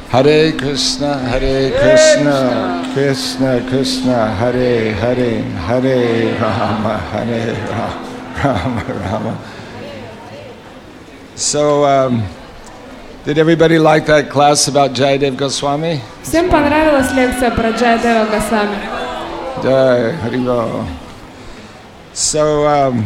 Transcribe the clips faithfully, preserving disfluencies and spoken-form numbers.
Hare Krishna, Hare Krishna, Krishna Krishna, Hare Hare, Hare Rama, Hare Rama, Rama Rama. So, um, did everybody like that class about Jayadev Goswami? Всем понравилась лекция про Джаядева Госвами. Jai Haribo. So, um,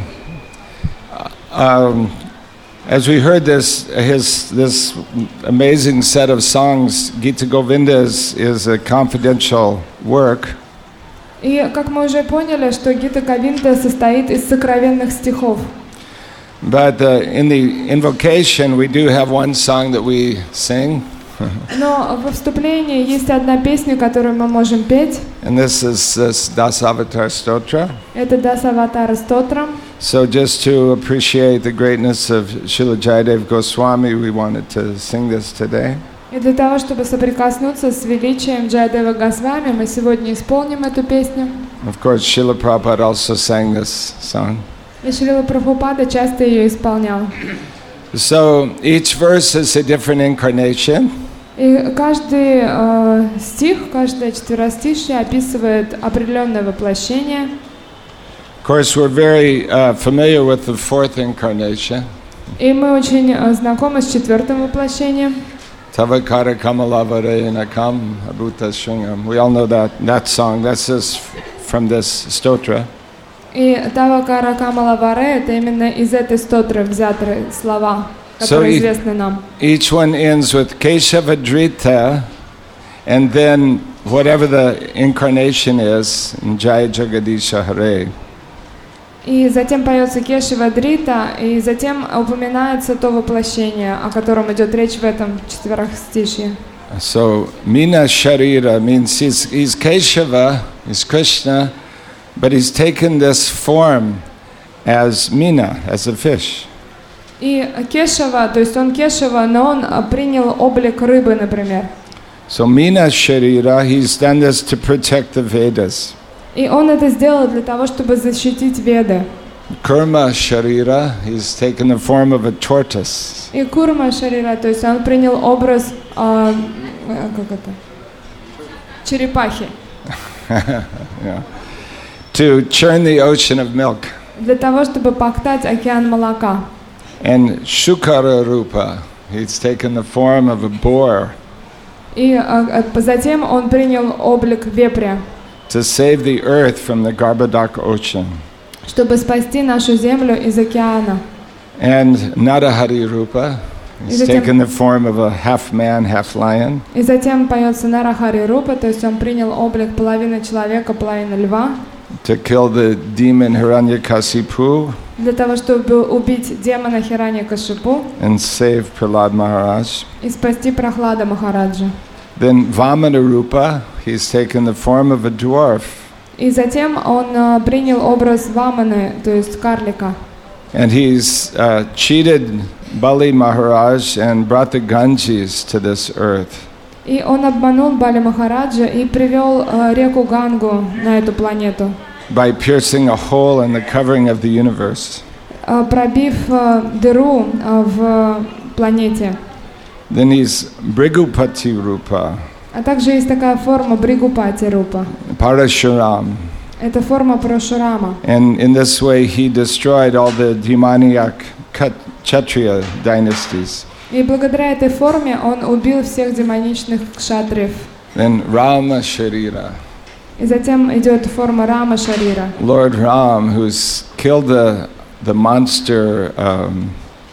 um, as we heard this, his this amazing set of songs, Gita Govinda is, is a confidential work. И как мы уже поняли, что Гита Говинда состоит из сокровенных стихов. But uh, in the invocation, we do have one song that we sing. Но во вступлении есть одна песня, которую мы можем петь. And this is this Dasavatar Stotra. Это Дасаватара Стотрам. So just to appreciate the greatness of Srila Jayadev Goswami, we wanted to sing this today. И для того, чтобы соприкоснуться с величием Джаядева Госвами, мы сегодня исполним эту песню. Of course, Srila Prabhupada also sang this song. И Шрила Прабхупада часто ее исполнял. So each verse is a different incarnation. И каждый э, стих, каждое четверостишье описывает определенное воплощение. Of course, we're very uh, familiar with the fourth incarnation. И мы очень э, знакомы с четвертым воплощением. Tavakara Kamalavare Nakam Abhuta Shringam. We all know that that song. That's just from this stotra. И Тавакара Камалаваре — это именно из этой стотры взяты слова, которые So известны нам. Each one ends with Keshavadrita, and then whatever the incarnation is, Jaya Jagadisha Hare. И затем поется Кешавадрита, и затем упоминается то воплощение, о котором идет речь в этом четверостишье. So Mina Sharira means he's, he's Keshava, he's Krishna, but he's taken this form as Mina, as a fish. И Кешава, то есть он Кешава, но он принял облик рыбы, например. So Mina Sharira, he's done this to protect the Vedas. И он это сделал для того, чтобы защитить Веды. Kurma Sharira, he's taken the form of a tortoise. И Курма Шарира, то есть он принял образ, а, как это, черепахи. Yeah. To churn the ocean of milk. Для того, чтобы поктать океан молока. And Shukara Rupa, he's taken the form of a boar. И а, затем он принял облик вепря. To save the earth from the Garbhodak ocean. Чтобы спасти нашу землю из океана. And Narahari Rupa, he's затем, taken the form of a half man, half lion. И затем поется Нарахари Рупа, то есть он принял облик половины человека, половины льва. To kill the demon Hiranyakasipu. Для того, чтобы убить демона Хираньякашипу. And save Prahlad Maharaj. И спасти Прохлада Махараджа. Then Vamana Rupa, he's taken the form of a dwarf. И затем он uh, принял образ Ваманы, то есть карлика. And he's uh, cheated Bali Maharaj and brought the Ganges to this earth. И он обманул Бали Махараджа и привел uh, реку Гангу на эту планету. By piercing a hole in the covering of the universe. Uh, пробив uh, дыру uh, в планете. Then he's Brigupati Rupa. А также есть такая форма Бригупати Рупа. Parashuram. Это форма Парашурама. And in this way he destroyed all the demoniac Kshatriya dynasties. И благодаря этой форме он убил всех демоничных кшатриев. Then Rama Sharira. И затем идет форма Рама Шарира. Lord Ram, who's killed the the monster um,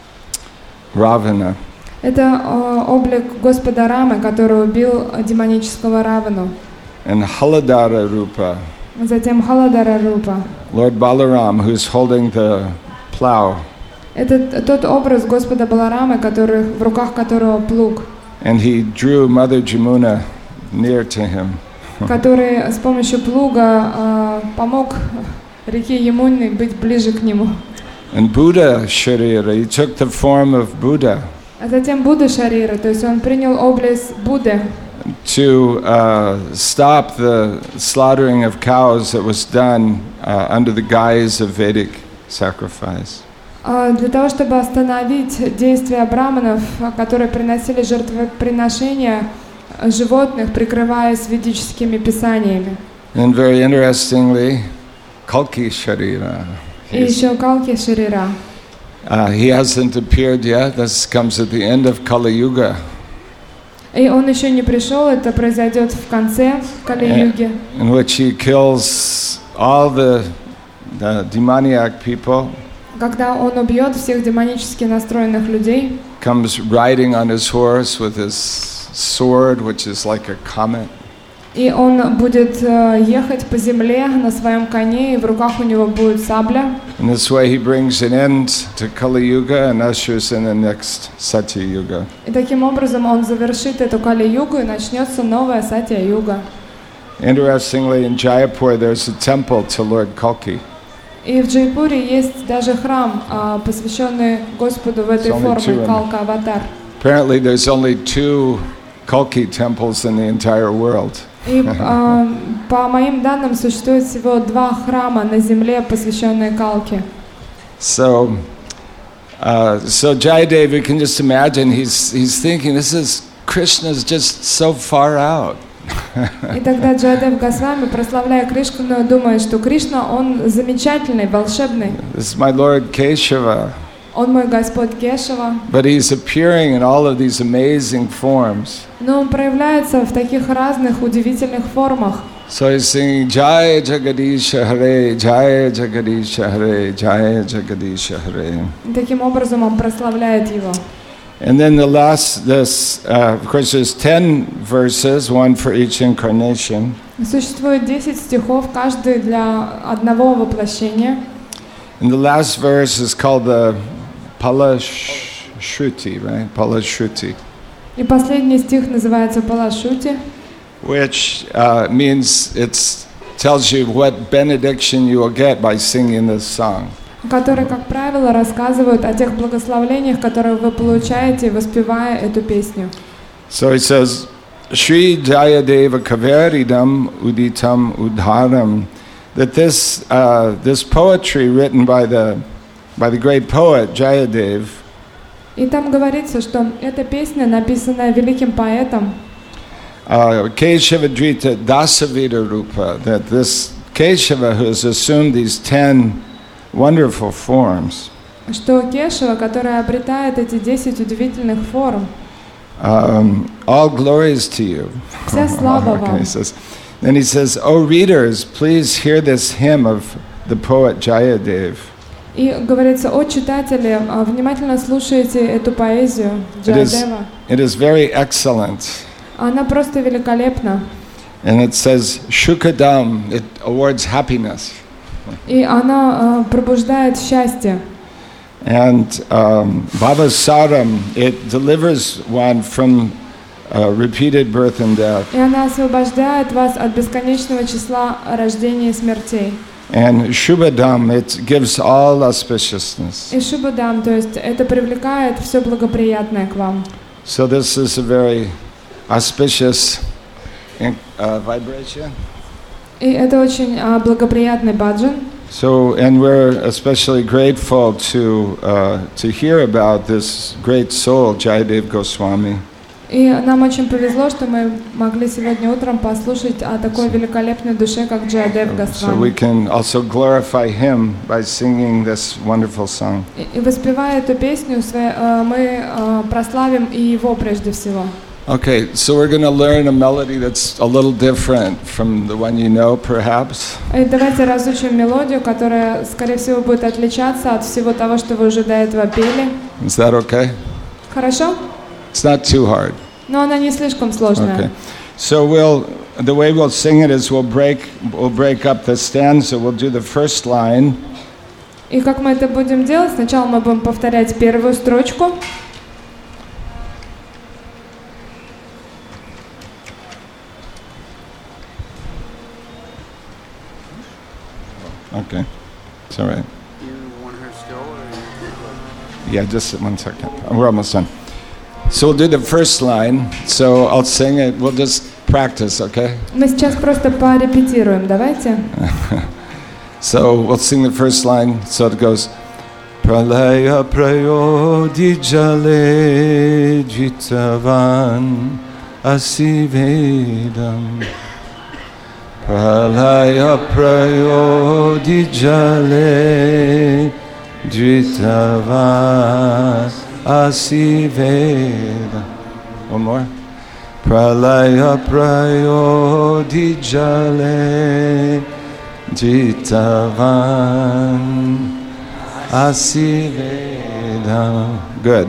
Ravana. Это э, облик Господа Рамы, который убил демонического Равану. And Haladara Rupa. Затем Халадара Рупа. Lord Balaram, who's holding the plow. Это тот образ Господа Баларамы, который, в руках которого плуг. And he drew Mother Jamuna near to him. Который с помощью плуга э, помог реке Ямуны быть ближе к нему. And Buddha Sharira, he took the form of Buddha. А затем Будда Шарира, то есть он принял облик Будды. To uh, stop the slaughtering of cows that was done uh, under the guise of Vedic sacrifice. Uh, для того, чтобы остановить действия браманов, которые приносили жертвоприношения животных, прикрываясь ведическими писаниями. And very interestingly, Kalki Sharira. И еще Калки Шарира. Uh, he hasn't appeared yet. This comes at the end of Kali Yuga. И он еще не пришел, это произойдет в конце Кали-юги, in which he kills all the, the demoniac people, когда он убьет всех демонически настроенных людей, comes riding on his horse with his sword, which is like a comet. и он будет э, ехать по земле на своем коне, и в руках у него будет сабля. In this way he brings an end to Kali Yuga and ushers in the next Satya Yuga. И таким образом он завершит эту Кали-югу, и начнется новая Сатья-юга. Interestingly, in Jaipur there's a temple to Lord Kalki. И в Джайпуре есть даже храм, а, посвященный Господу в этой It's only two форме, in- Калка-аватар. Apparently there's only two Kalki temples in the entire world. И а, по моим данным существует всего два храма на земле, посвященные Калке. So, uh, so Jayadev, you can just imagine, he's, he's thinking, this is, Krishna's just so far out. И тогда Джайадев Госвами, прославляя Кришну, думает, что Кришна, он замечательный, волшебный. This is my Lord Keshava. Он мой Господь Кешава. But he's appearing in all of these amazing forms. Но он проявляется в таких разных удивительных формах. So he's singing Jai Jagadisha Hare, Jai Jagadisha Hare, Jai Jagadisha Hare. И таким образом он прославляет его. And then the last, this, uh, of course, there's ten verses, one for each incarnation. Существует десять стихов, каждый для одного воплощения. And the last verse is called the Palashruti, right? Palashruti, И последний стих называется Палашути, which uh, means it tells you what benediction you will get by singing this song. который, как правило, рассказывают о тех благословлениях, которые вы получаете, воспевая эту песню. So it says, Shri Jayadeva Kaveridam Uditam Udharam, that this uh, this poetry written by the by the great poet Jayadev И там говорится, что эта песня, написанная великим поэтом uh, Keshavadrita Dasavita Rupa, that this Keshava who has assumed these ten wonderful forms, что Кешава, которая обретает эти десять удивительных форм, um, all glories to you. вся слава Okay, вам. he says, then he says, "O readers, please hear this hymn of the poet Jayadev. И говорится, о читатели, а, внимательно слушайте эту поэзию It is, Джайадева. it is very excellent." Она просто великолепна. And it says, Shukadam, it awards happiness. И она а, пробуждает счастье. And um, Bhavasaram, it delivers one from uh, repeated birth and death. И она освобождает вас от бесконечного числа рождений и смертей. And Shubhadam, it gives all auspiciousness. И Шубадам, то есть это привлекает все благоприятное к вам. So this is a very auspicious uh, vibration. И это очень а, благоприятный баджан. So, and we're especially grateful to uh, to hear about this great soul, Jayadev Goswami. И нам очень повезло, что мы могли сегодня утром послушать о такой великолепной душе, как Джайадев So we Госвами. can also glorify him by singing this wonderful song. И, и воспевая эту песню, свои- э, мы э, прославим и его прежде всего. Okay, so we're going to learn a melody that's a little different from the one you know, perhaps. И давайте разучим мелодию, которая, скорее всего, будет отличаться от всего того, что вы уже до этого пели. Is that okay? Хорошо? It's not too hard. Но она не слишком сложная. Okay. So we'll the way we'll sing it is we'll break we'll break up the stanza. We'll do the first line. И как мы это будем делать? Сначала мы будем повторять первую строчку. Okay. It's all right. You want her still, or you? Yeah, just one second. We're almost done. So we'll do the first line. So I'll sing it. We'll just practice, okay? Мы сейчас просто порепетируем. Давайте. So we'll sing the first line. So it goes, Pralaya prayodi jale jitavan asivedam pralaya prayodijale dritava asivedam. One more. Pralaya prayodijale ditavan asivedam. Good.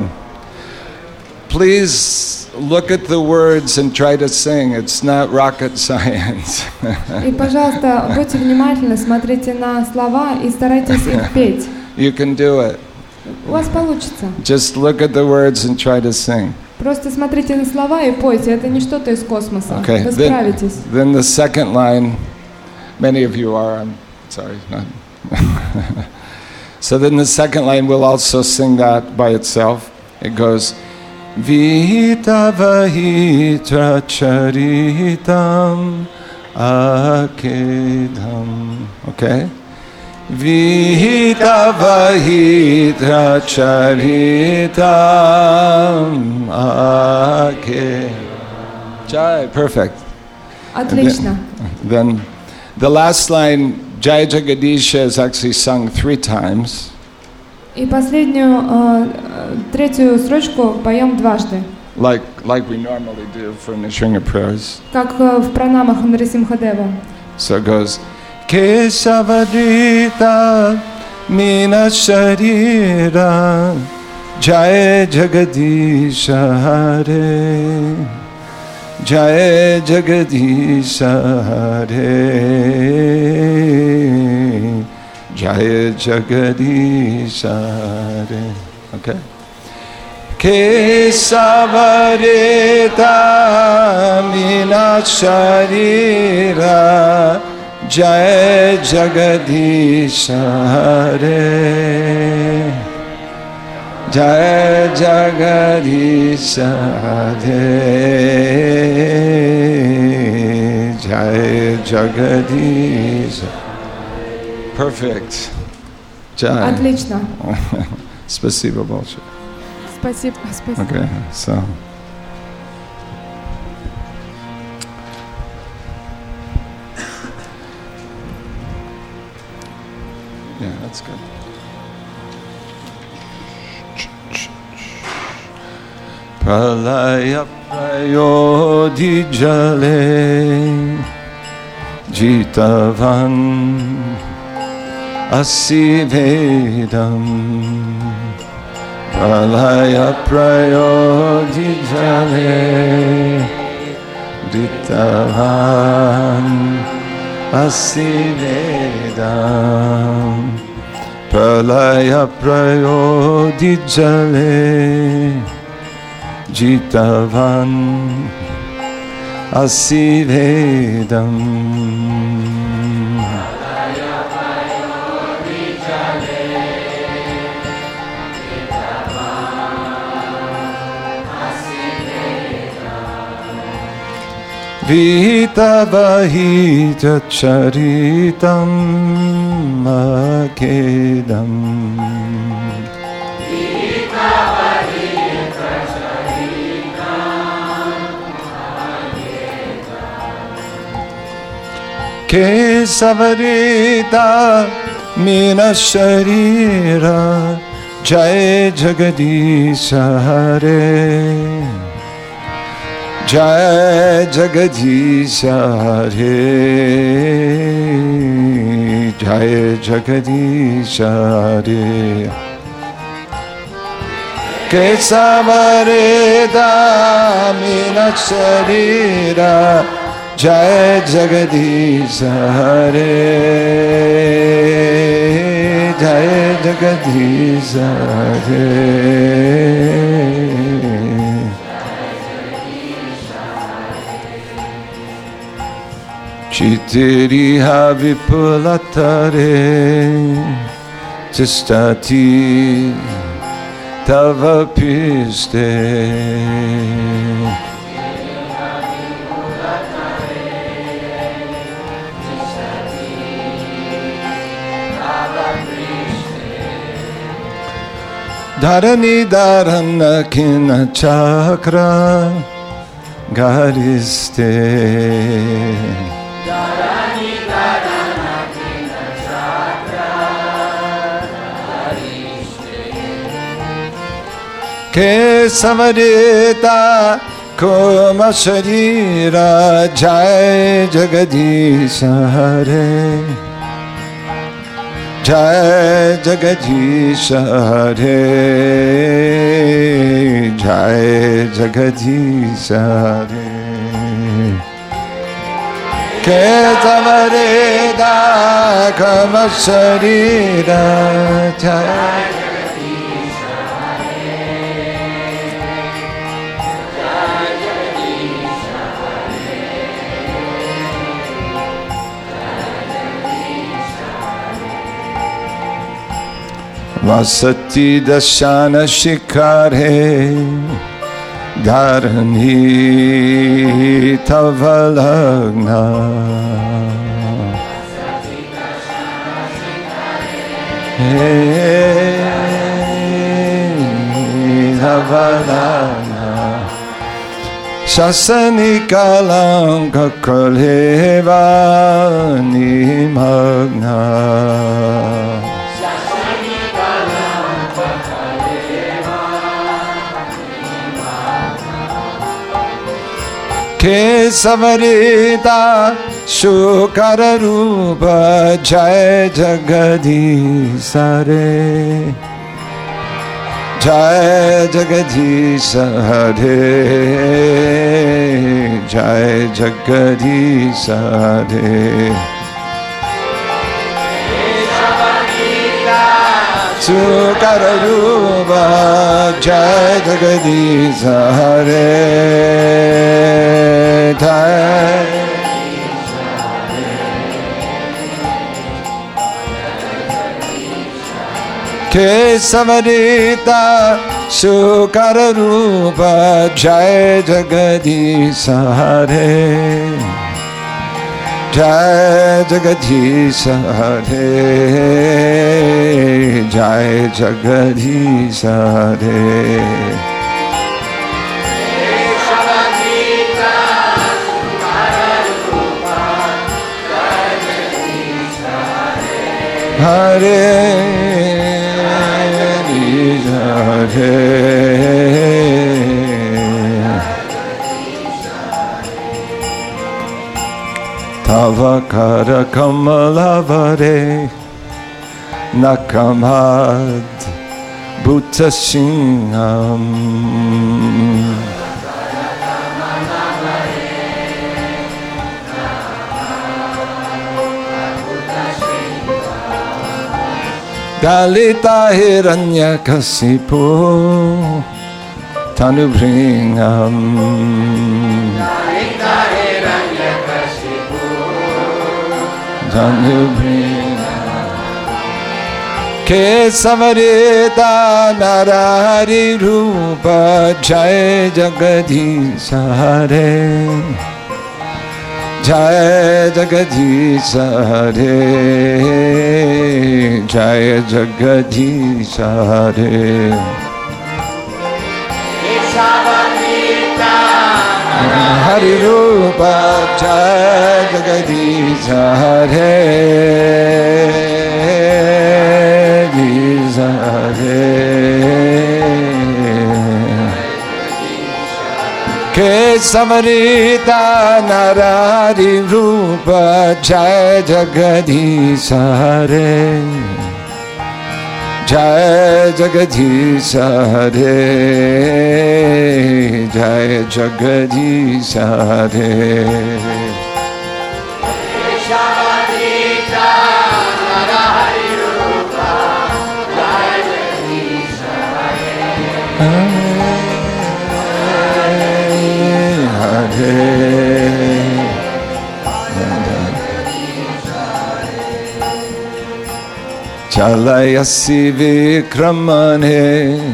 Please look at the words and try to sing. It's not rocket science. И, пожалуйста, будьте внимательны, смотрите на слова и старайтесь их петь. You can do it. У вас получится. Just look at the words and try to sing. Просто смотрите на слова и пойте. Это не что-то из космоса. Okay. Вы Then, справитесь. then the second line, many of you are, I'm sorry, not. So then the second line, we'll also sing that by itself. It goes, Vita vahitra charitam akedam. Okay? Vita vahitra charitam akedam. Jai, perfect. Отлично. Then, then the last line, Jai Jagadisha, is actually sung three times. И последнюю, э, третью строчку поем дважды. Like, like we normally do for Nishringa prayers. Как э, в пранамах Нарисимхадева. So it goes, Kesavadrita Mina Sharira Jai Jagadisha Hare Jai Jagadisha Hare Jai Jagadisha Hare. Okay. Kesavarita Mina Sharira Jai Jagadisha Hare Jai Jagadisha Hare Jai Jagadisha. Perfect. Jai. Отлично. Спасибо большое. Спасибо. Спасибо. Okay, so. Yeah, that's good. Pralaya prayodijale jitavan asivedam pralaya prayodijale jitavan asivedam pralaya prayodijale jitavan asivedam. Vita vahita charitam akedam. Vita vahita charitam akedam. Kesavarita mina sharira Jai Jagadisha Hare Jai Jagadisha Hare Jai Jagadisha Hare Kesavarita Mina Sharira Jai Jagadisha Hare Jai Jagadisha Hare Chitiriha vipulatare Tistati Tava piste Dharani dharana kina chakra gariste. Kesavarita Kuma Sharira Jai Jagadisha Hare Jai Jagadisha Hare Jai Jagadisha Hare Kesavarita Kuma Sharira Jai Vasati Dashana Shikare Dharani Tavalagna Tavalagna Shasani Kalanka Kaleva Nimagna Kesavarita Shukara Rupa Jai Jagadisha Hare Jai Jagadisha Hare Jai Jagadisha Hare Shukara Rupa Jai Jagadisha Hare Kesavarita Shukara Rupa Jai Jagadisha Hare Jai Jagadisha Hare Jai Jagadisha Hare Hare Hare Tava Kara Kamalavare Nakamad Bhuta Singham Dalita Hiranyakasipu Tanubringam Dalita Hiranyakasipu Tanubringam Kesavarita Narahari Rupa Jai Jagadisha Hare Jai Jagadisha Hare Jai Jagadisha Hare Hari Rupa Jai Jagadisha Hare Hare Kesavarita Narari Rupa Jai Jagadisha Hare Jai Jagadisha Hare Jai Jagadisha Hare Kesavarita Narari Rupa Jai Jagadisha Hare Chalayasi Vikramane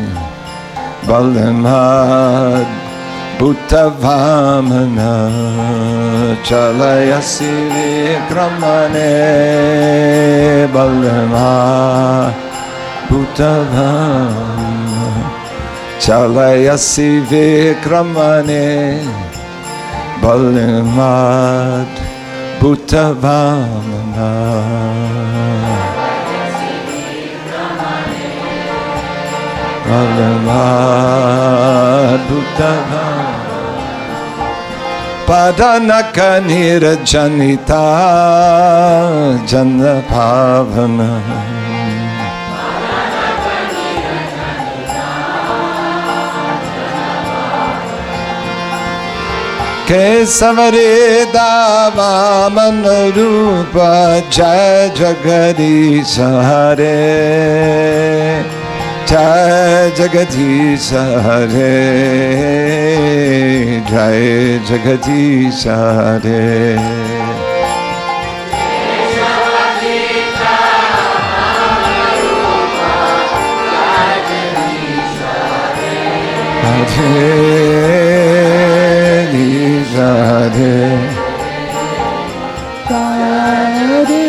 Balimad Bhuttavamana Chalayasi Vikramane Balimad Bhuttavamana Chalayasi Vikramane Balimad Bhutavamana Balimad Bhutavamana Padanaka Nirajanita Janapavana Kesavare Dava Manarupa Jai Jagadisha Hare Jai Jagadisha Hare Jai Jagadisha Hare Radhe Radhe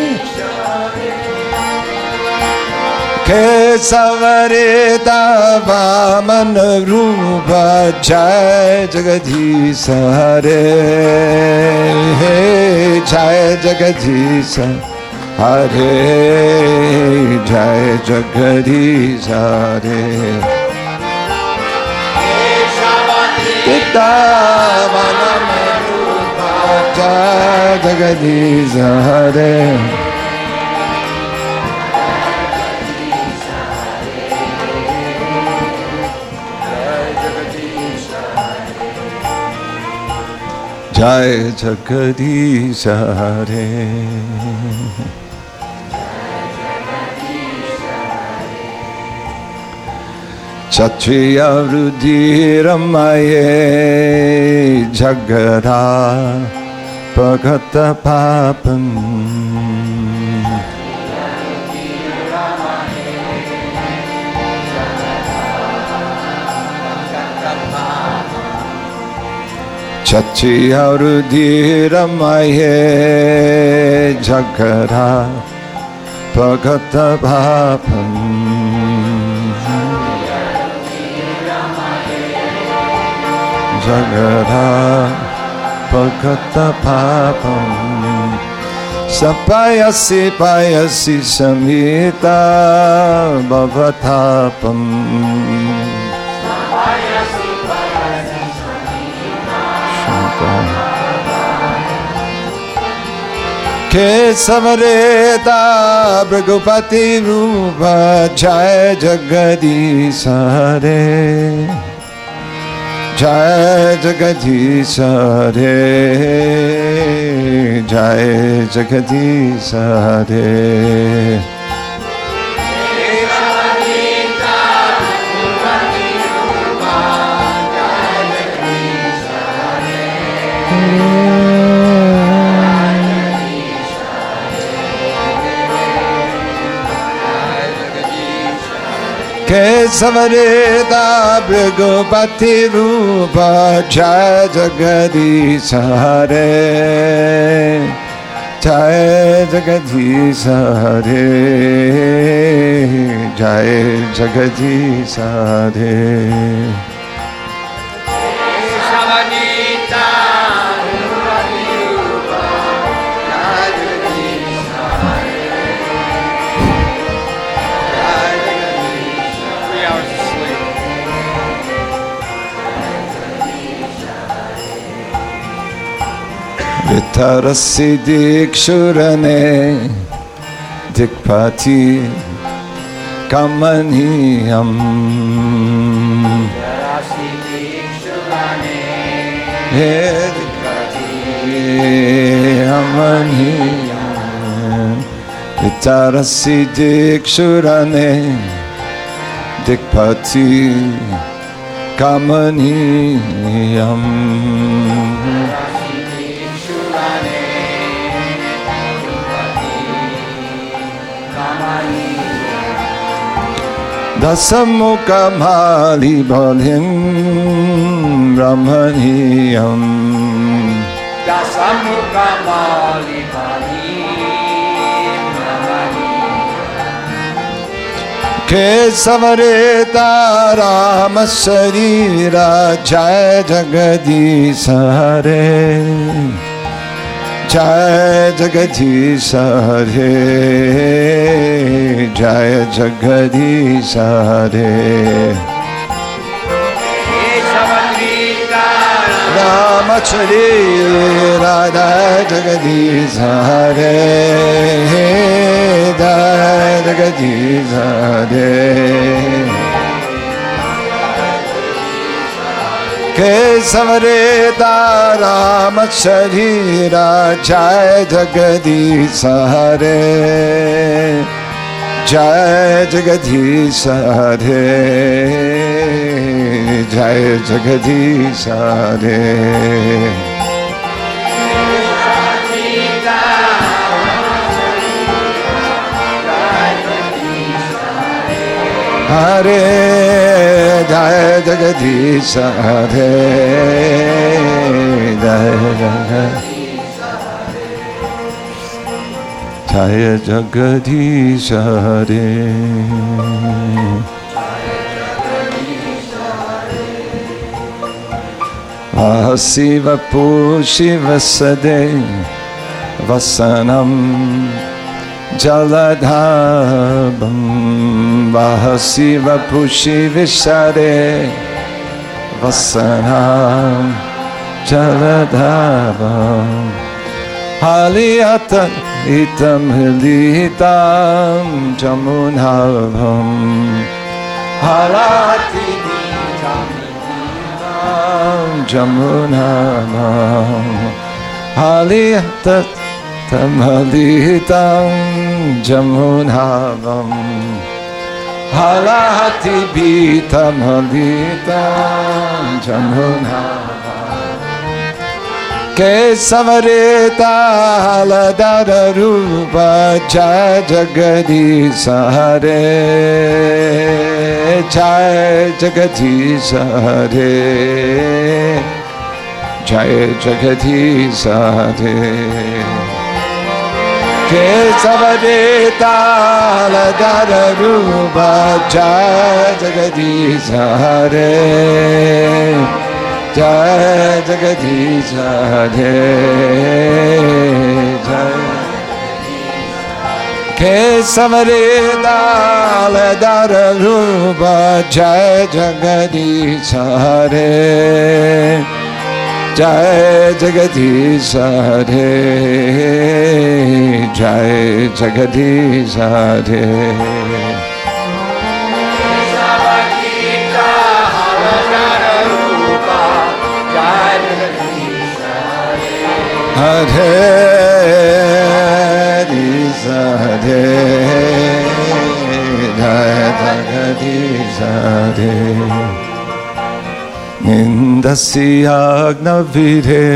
Kesavare Dava Manarupa Jai Jagadisha Hare Jai Jagadisha Hare Jai Jagadisha Hare Manamarupa Jai Jagadisha Hare Jai Jagadisha Hare Kshatriya Rudiramaye Jagara Bhagata Papam Kshatriya Rudiramaye Jagara Bhagata Papam Jagara Bhagata Papam Sapayasi Payasi Samhita Bhavatapam Sapayasi Payasi Samhita Kesavareta Bhragupati Rupa Jai Jagadisha Hare Jai Jagadisha Hare Jai Jagadisha Hare Kesavareta Bhragupati Rupa Jai Jagadisha Hare Jai Jagadisha Hare Jai Jagadisha Hare Vitarasi Dikshurane Dikpati Kamaniyam Vitarasi Dikshurane Dikpati Kamaniyam Vitarasi Dikshurane Dikpati Kamaniyam Dasamukha Mali Bhalim Brahmaniyam Dasamukha Mali Bhalim केशवरेता Ram शरीरा जय जगदीश हरे जय जगदीश हरे जय जगदीश हरे राम शरीरा जय जगदीश हरे जय जगदीश हरे केशवरेता राम शरीरा जय जगदीश हरे जय जगदीश हरे जय जगदीश हरे हरे जय जगदीश हरे जय जय जगदीश हरे शिव पू शिव सदे वसनम जलधाबं वह Shiv पुषि विशरे वसनां जलधाबं हलियत इतं हलितं जमुनाभं हलाति जमुनाभं हलियत Tamalitam Jamunavam Halahati Bitam Halitam Jamunavam Kesavareta Haladara Rupa Jai Jagadish Hare Jai Jagadish Hare Jai Jagadish Hare Kesavareta Haladara Rupa Jai Jagadish Hare Jai Jagadish Hare Jai Kesavareta Haladara Rupa Jai Jagadish Hare Jai Jagadish Hare Jai Jagadish Hare Hare Hare Jai Jagadish Hare Nindasyagnavire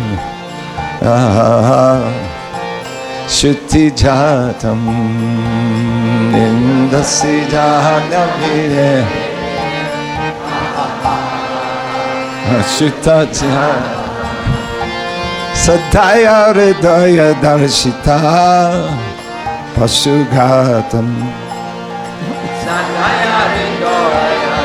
Shuti Jatam Nindasyagnavire Shuta Jatam Sadhya Hridaya Darshita Pashugatam Sadhya Hridaya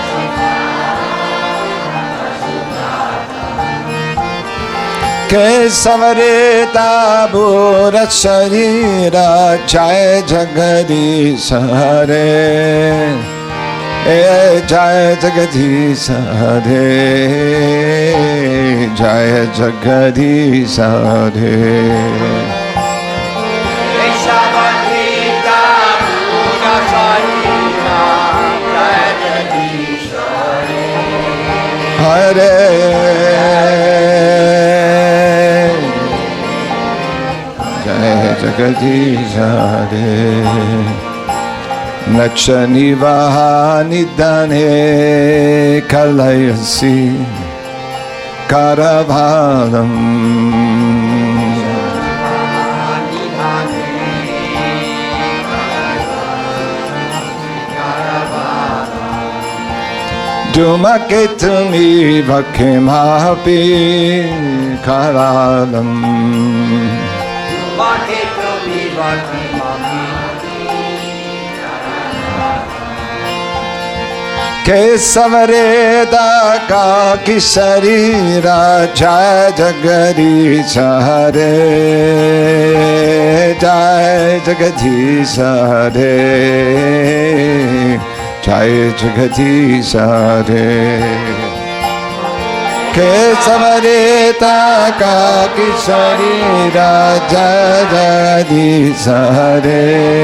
Kesavareta Bhura Sharira Jai Jagadish Hare Jai Jagadish Hare Jai Jagadish Hare Kesavareta Bhura Sharira Jai Jagadish Hare Jagadish Hare Nakshani Vahani Dane Kalayasi Karavalam Dumaketumi Vakimapi Karalam केशवरे दाका की शरीरा जय जगदीश हरे जय जगदीश हरे जय जगदीश हरे केशवरे दाका की शरीरा जय जगदीश हरे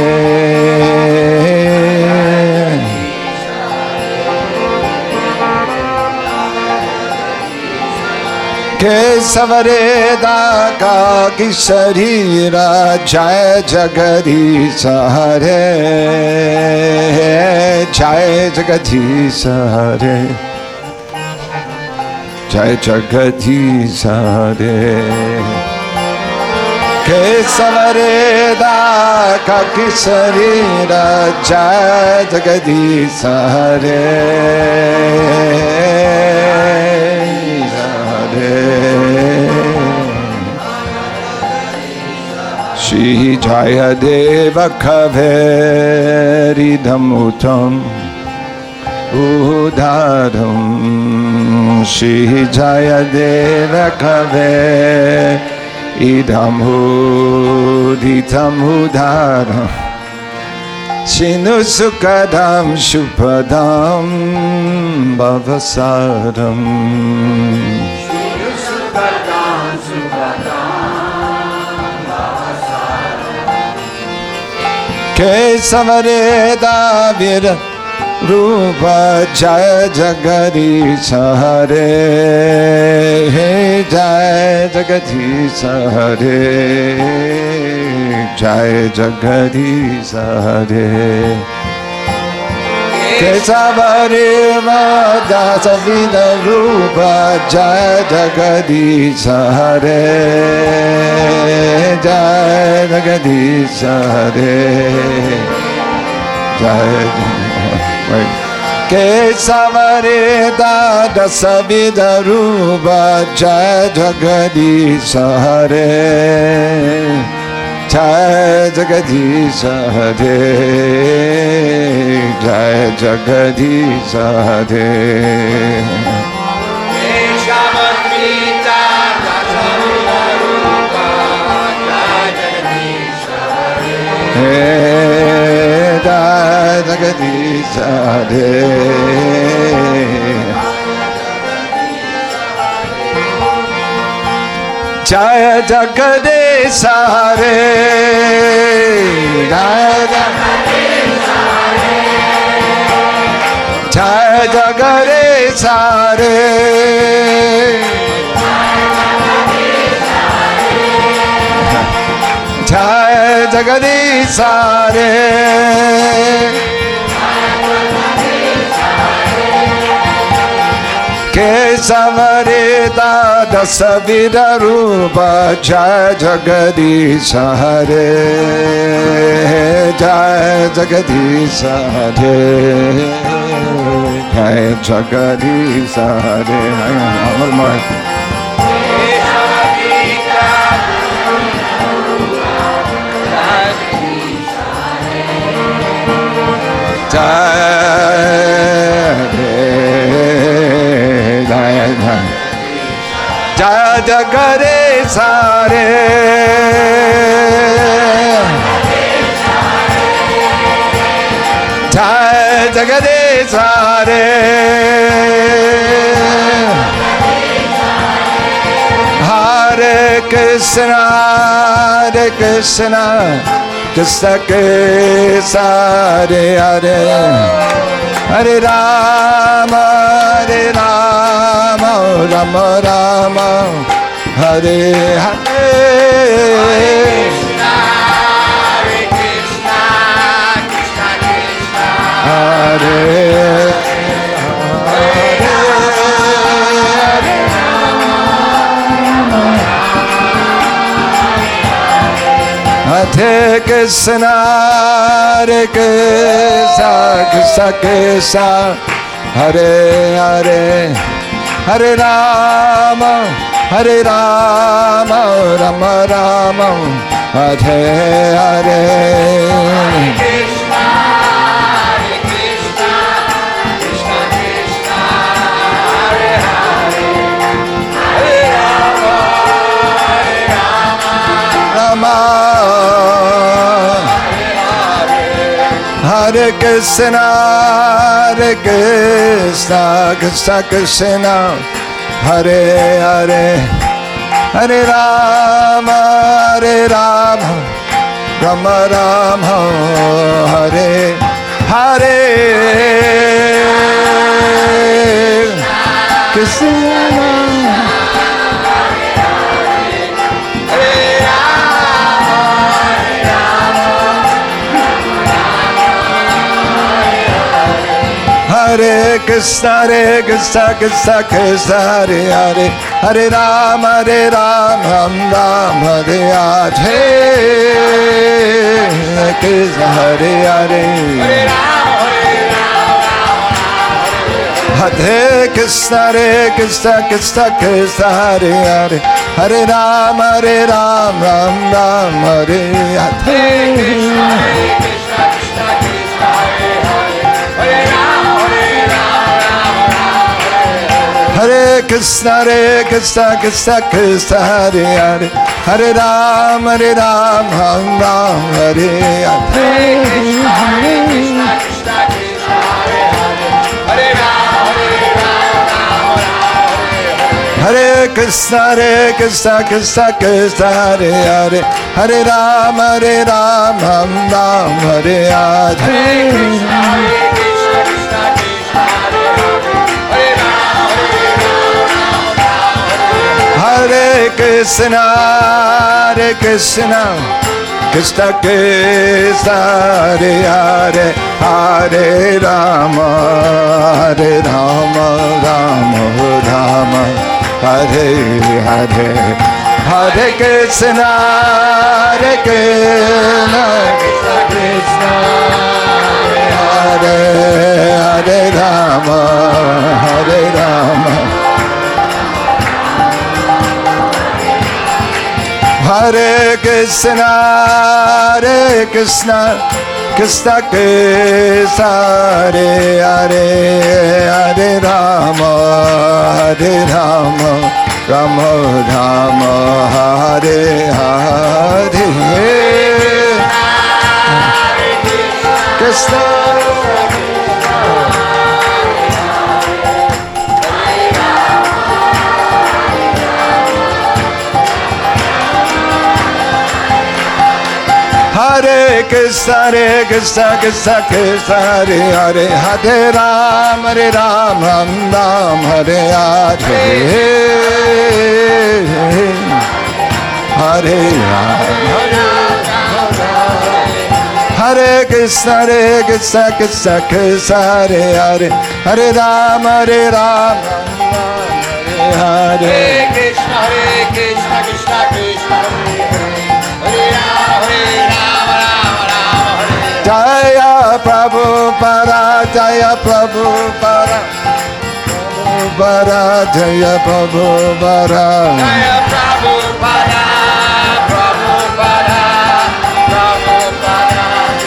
केशवरे दाका की शरीरा जय जगदीश हरे जय जगदीश हरे जय जगदीश हरे केशवरे दाका की शरीरा जय जगदीश हरे Shri Jayadeva Kaveridam Uttam Udaram Shri Jayadeva Kaveridam Uditam Udaram Shinu Sukadam Shupadam Bhavasaram Shinu Sukadam Shupadam केशवरे दावीर रूप जय जगदीश हरे जय जगदीश हरे जय जगदीश हरे केशवरे दास विद रूप जय जगदीश हरे जय जगदीश हरे जय केशवरे दास विद रूप जय जगदीश हरे जय जगदीश हरे जय जगदीश हरे जय जगदीश हरे जय जगदीश हरे जय जगदीश हरे जय जगदीश हरे केशवरे दास विद रूप जय जगदीश हरे जय जगदीश हरे जय जगदीश हरे जय जगदीश हरे जय जगदीश हरे हरे कृष्णा हरे कृष्णा कृष्ण कृष्ण हरे हरे हरे राम हरे राम राम राम हरे हरे हरे कृष्णा कृष्णा कृष्णा हरे हरे कृष्णा हरे कृष्णा कृष्ण कृष्ण हरे हरे हरे राम हरे राम राम राम हरे हरे कृष्णा हरे Krishna Krishna Hare Krishna, Hare Krishna, Krishna Krishna, Hare Hare, Hare Rama, Hare Rama, Rama Rama, Hare Hare. Krishna. Hare Krishna, Hare Krishna, Krishna Krishna, Hare Hare, Hare Rama, Hare Rama, Rama Hare Hare, Krishna Hare Hare, Hare Krishna, Hare Krishna, Krishna Krishna, Hare Hare, Hare Rama, Hare Rama, Rama Hare Hare. Hare Krishna, Hare Krishna, Krishna Krishna, Hare Hare, Hare Rama, Hare Rama, Rama Hare Hare. Hare Krishna, Hare Krishna, Krishna Krishna, Hare Hare, Hare Rama, Hare Rama, Rama Hare Hare. Hare Krishna, Hare Krishna, Krishna Krishna, Hare Hare, Hare Rama, Hare Rama, Rama Rama, Hare Hare. Hare Krishna, Hare Krishna, Krishna Krishna, Hare Hare Rama, Hare Rama. Hare Krishna, Hare Krishna, Krishna Krishna, Hare Hare, Hare Rama, Hare Rama, Rama Rama, Hare Hare. Krishna. Hare Krishna, Hare Krishna, Krishna Krishna, Hare Hare, Hare Rama, Hare Rama, Rama Hare Hare, Hare Rama, Hare Krishna, Hare Krishna, Krishna Krishna, Hare Hare, Hare Rama, Hare Rama, Hare Hare. Krishna, Hare Krishna, Krishna Krishna, Jaya Prabhupada, Jaya Prabhupada, Prabhupada, Jaya Prabhupada, Jaya Prabhupada, Prabhupada, Prabhupada,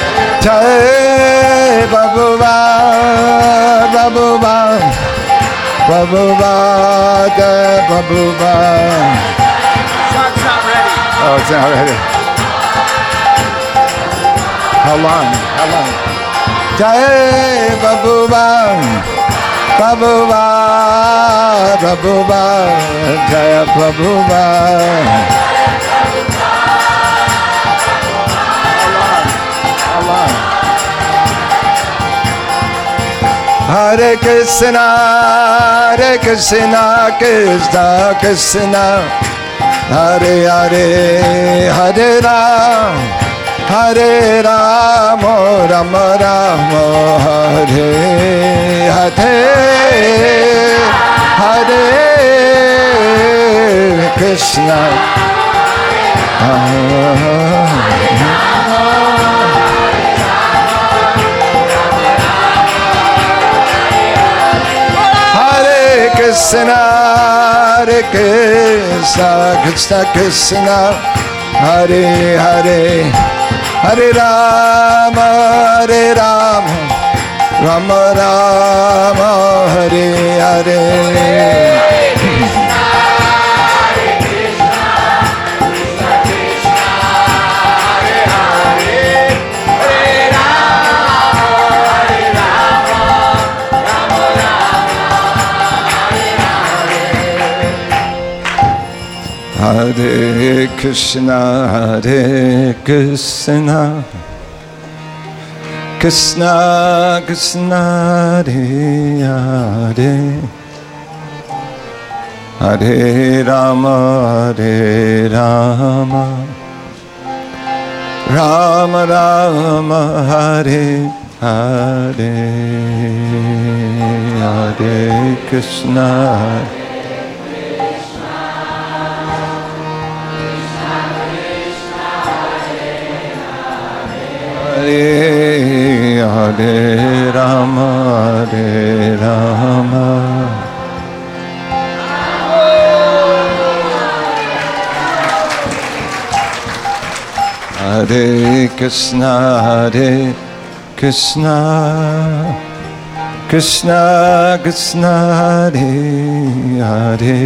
Jaya Prabhupada, Prabhupada, Prabhupada, Jaya Prabhupada. Song's not ready. Oh, it's not ready. How long? How long? Jai Prabhupada, Prabhupada, Prabhupada, Jaya Prabhupada. How long? Hare Krishna, Hare Krishna, Krishna Krishna, Hare Hare, Hare Rama, Hare Rama, Rama Rama, Hare Hare, Hare Krishna. Hare Krishna, Hare Krishna, Krishna Krishna, Hare Hare, Hare Rama, Hare Rama, Rama Rama, Hare Hare. Hare Krishna, Hare Krishna, Krishna Krishna, Hare Hare, Hare Rama, Hare Rama, Rama Rama, Hare Hare, Hare Krishna, Hare Hare Rama, Hare Rama, Hare Krishna, Hare Krishna, Krishna Krishna, Hare Hare,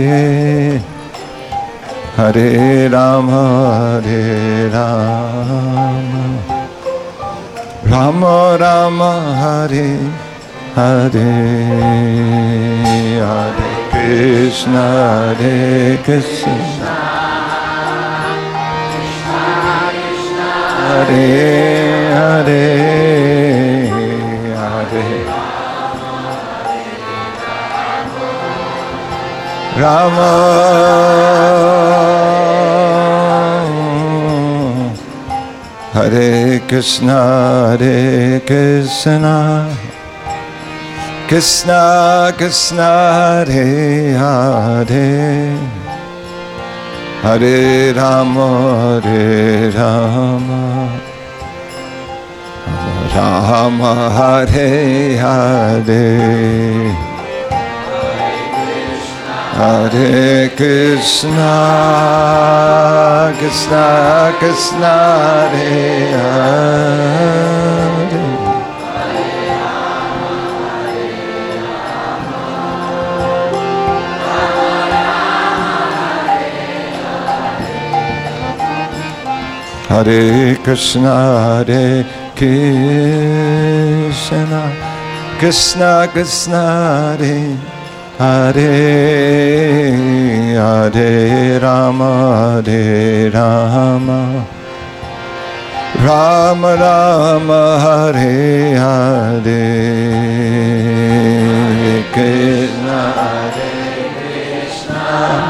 Hare Rama, Hare Rama, Rama Rama, Hare Hare, Hare Krishna, Hare Krishna, Hare Hare, Hare Rama, Hare Krishna, Hare Krishna, Krishna Krishna, Hare Hare, Hare Rama, Hare Rama, Rama Hare Hare, Hare Krishna, Krishna Krishna, Hare Hare, Hare Krishna, Hare Krishna, Krishna Krishna, Hare Hare, Hare Rama, Hare Rama, Rama Rama, Hare Hare, Krishna Hare Krishna,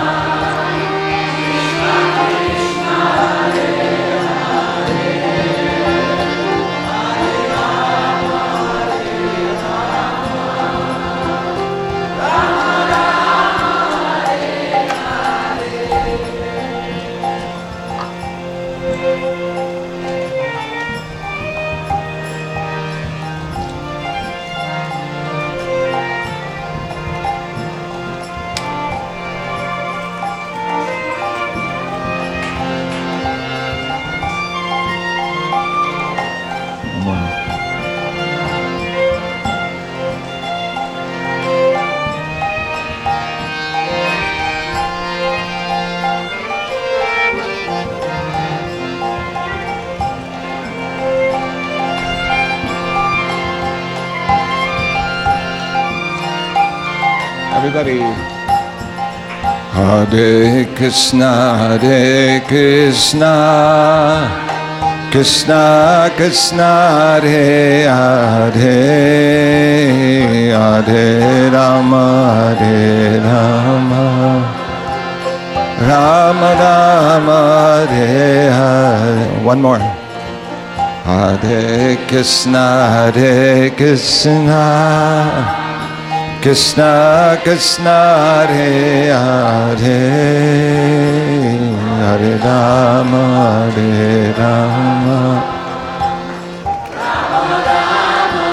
everybody. Hare Krishna, Hare Krishna, Krishna Krishna, Hare Hare, Hare Rama, Hare Rama, Rama Rama, Hare Hare. One more. Hare Krishna, Hare Krishna, Krishna Krishna, Hare Hare, Hare Rama, Hare Rama, Rama Rama,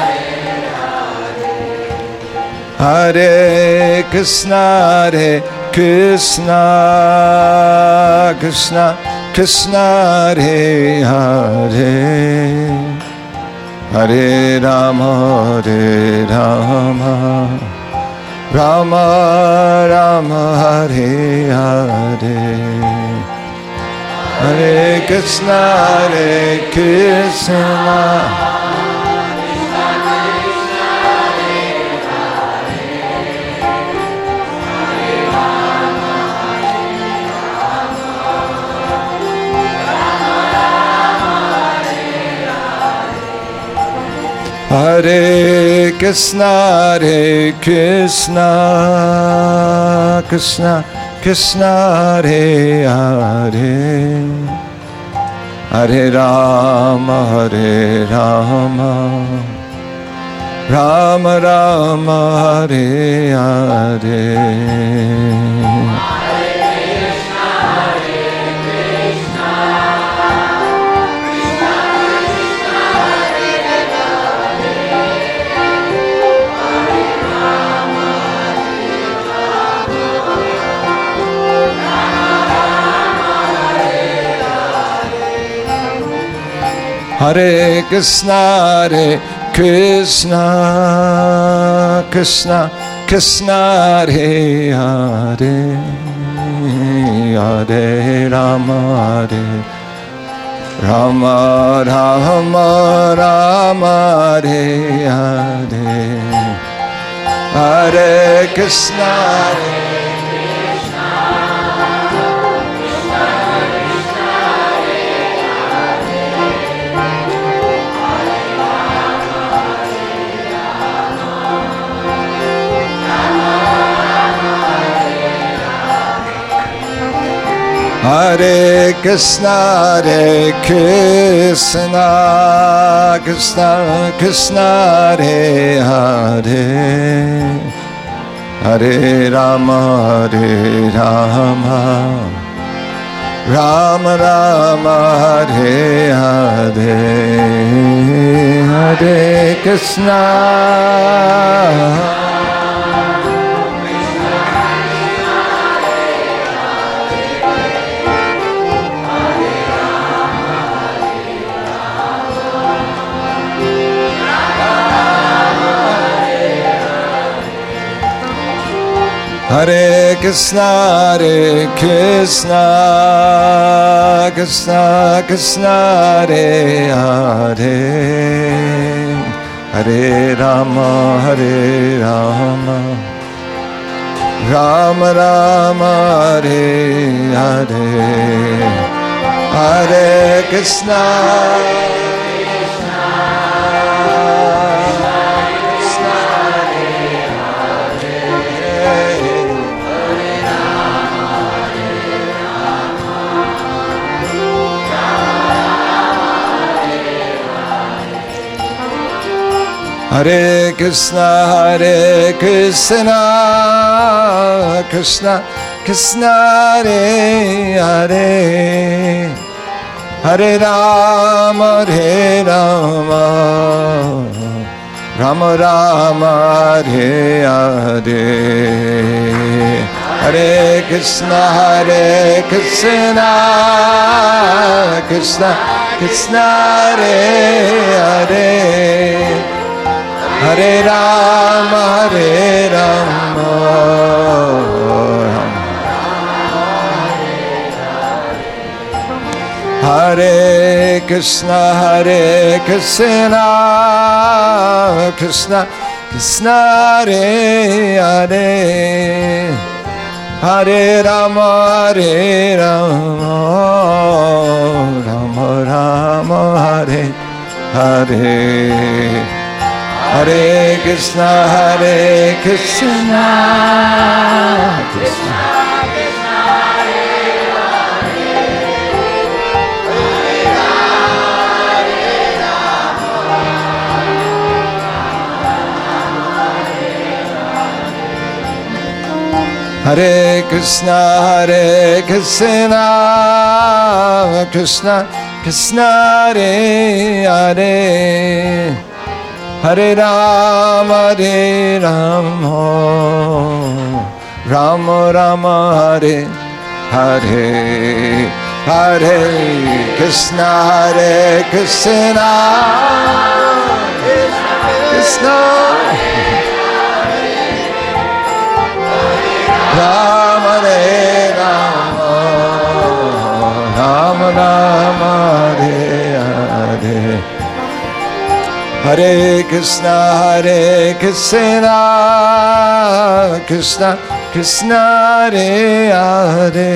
Hare Hare, Hare Krishna, Hare Krishna, Krishna Krishna, Hare Hare, Hare Rama, Hare Rama, Rama Rama, Hare Hare, Hare Krishna, Hare Krishna, Hare Krishna, Hare Krishna, Krishna Krishna, Hare Hare, Hare Rama, Hare Rama, Rama Rama, Hare Hare. Hare Krishna, Hare Krishna, Krishna Krishna, Hare Hare, Hare Rama, Hare Rama, Rama Rama, Hare Hare, Hare Krishna, Hare Hare Krishna, Hare Krishna, Krishna Krishna, Hare Hare, Hare Rama, Hare Rama, Rama Rama, Hare Hare, Hare Krishna. Hare Krishna, Hare Krishna, Krishna Krishna, Hare Hare, Hare Rama, Hare Rama, Rama Rama, Hare Hare, Hare Krishna. Hare Krishna, Hare Krishna, Krishna Krishna, Hare Hare, Hare Rama, Hare Rama, Rama Rama, Hare Hare, Hare Krishna, Hare Krishna, Krishna Krishna, Hare Hare, Hare Rama, Hare Rama, Hare Krishna, Hare Krishna, Krishna Krishna, Hare Hare, Hare Rama, Hare Rama, Rama Rama, Hare Hare, Hare Krishna, Hare Krishna, Krishna Krishna, Hare Hare, Hare Krishna, Hare Krishna, Krishna Krishna, Hare Hare, Hare Rama, Hare Rama, Rama Rama, Hare Hare, Hare Krishna, Hare Krishna, Krishna Rama, Hare Rama, Rama Rama, Hare Hare, Hare Krishna, Hare Krishna, Krishna Krishna, Hare Hare,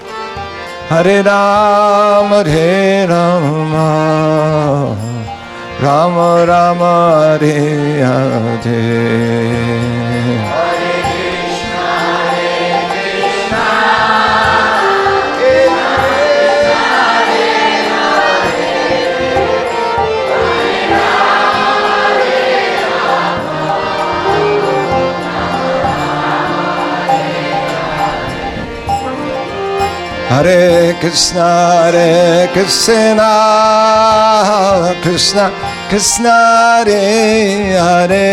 Hare Rama, Hare Rama, Rama Rama Hare Hare. Hare Krishna, Hare Krishna, Krishna Krishna, Hare Hare,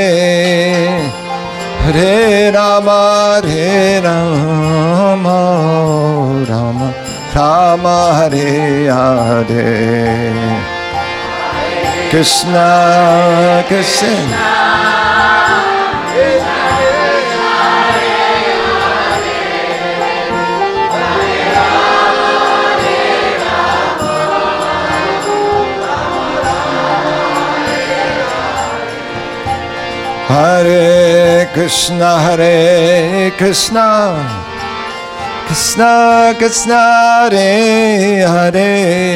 Hare Rama, Hare Rama, Rama Rama, Hare Hare, Krishna Krishna. Hare Krishna, Hare Krishna, Krishna Krishna, Hare Hare,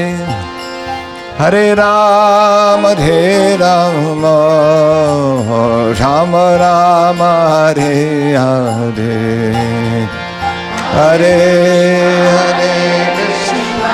Hare Rama, Hare Rama, Rama Rama, Hare Hare, Hare Hare Krishna,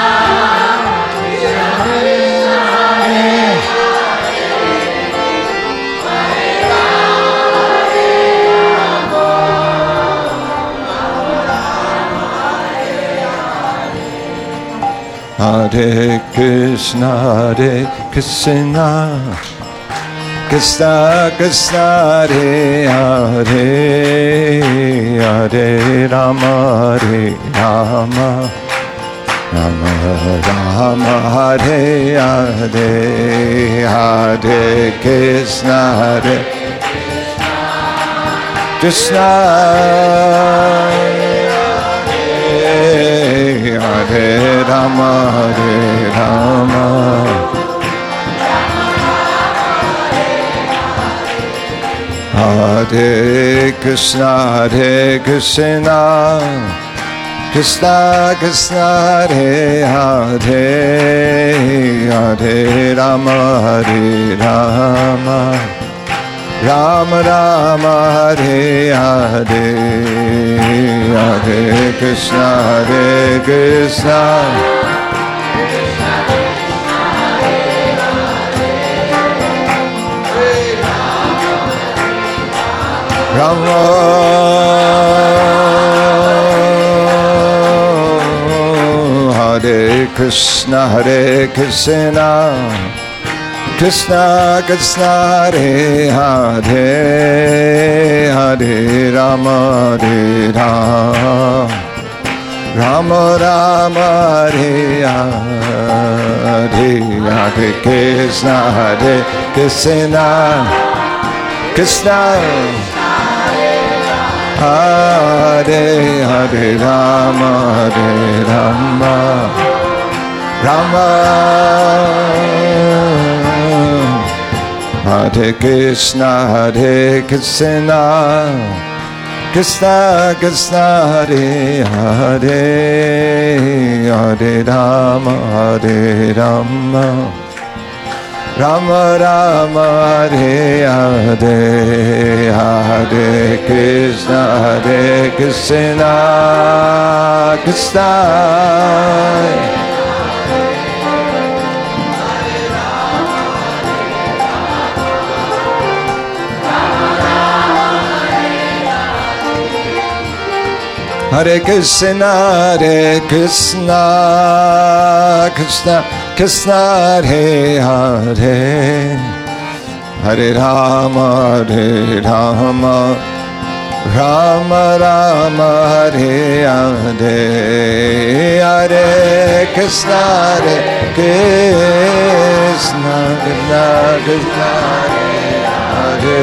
Hare Krishna, Hare Krishna, Krishna Krishna, Hare Hare, Hare Rama, Hare Rama, Rama Rama, Hare Hare, Hare Krishna, Hare Krishna, Hare Rama, Hare Rama, Hare Krishna, Hare Krishna, Krishna Krishna, Hare Hare, Hare Rama, Hare Rama, Rama Rama, Hare Hare, Hare Krishna, Hare Krishna, Rama Hare Krishna, Hare Krishna, Krishna Krishna, Hare Hare, Hare Rama, Hare Rama, Rama Rama, Hare Hare, Hare Krishna, Hare Krishna, Krishna Hare Hare Rama, Hare Rama, Rama Hare Krishna, Hare Krishna, Krishna Krishna, Hare Hare, Hare Rama, Hare Rama, Rama Rama, Hare Hare, Hare Krishna, Hare Krishna, Krishna Hare Krishna, Hare Krishna, Krishna Krishna, Hare Hare, Hare Rama, Hare Rama, Rama Rama, Hare Hare, Hare Krishna, Hare Krishna, Krishna Krishna, Hare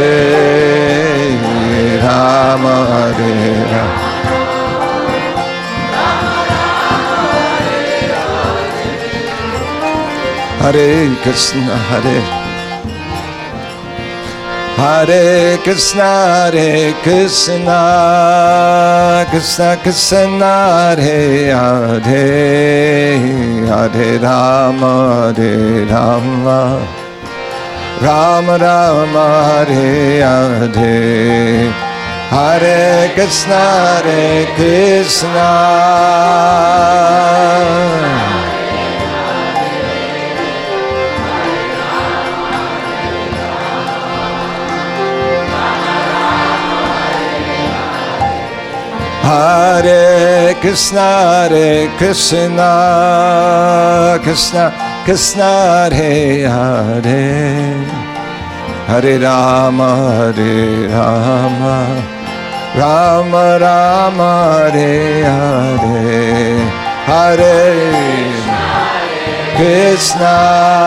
Rama, Hare Rama, Hare Krishna, Hare Hare Krishna, Hare Krishna, Krishna Krishna, Hare Hare, Hare Rama, Hare Rama, Rama Rama Hare Hare Hare Krishna Hare Krishna Hare Krishna Hare Krishna Krishna Krishna Hare Hare Hare Rama Hare Rama Rama Rama Hare Hare Hare Krishna